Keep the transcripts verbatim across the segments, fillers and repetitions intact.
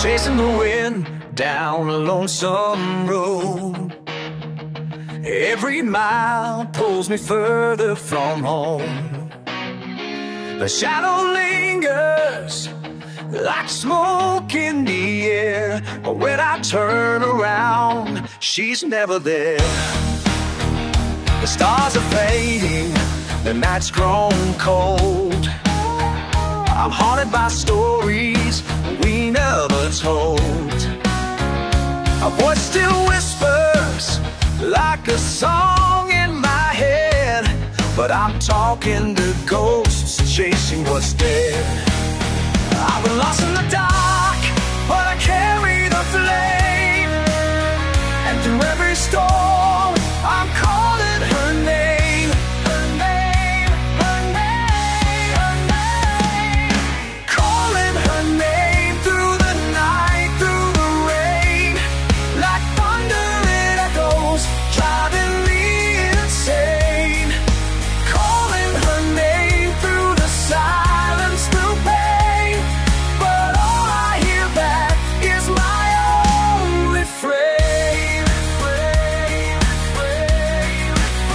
chasing the wind down a lonesome road. Every mile pulls me further from home. The shadow lingers like smoke in the air, but when I turn around, she's never there. The stars are fading, the night's grown cold. I'm haunted by stories we never told. A voice still whispers like a song in my head, but I'm talking to ghosts chasing what's dead. I've been lost in the dark, but I carry the flame, and through every storm I'm calling her name. Her name, her name, her name. Calling her name through the night, through the rain. Like thunder it echoes, driving me insane. Calling her name through the silence, through pain. But all I hear back is my own refrain. Refrain, refrain,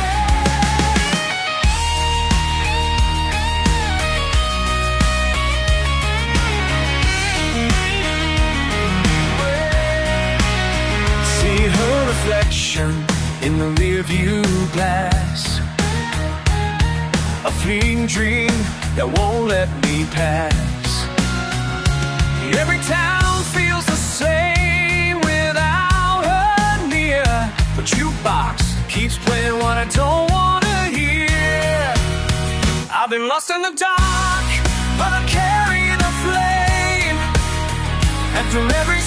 refrain. See her reflection in the rearview glass, a fleeting dream that won't let me pass. Every town feels the same without her near. The jukebox keeps playing what I don't wanna hear. I've been lost in the dark, but I carry the flame, and through every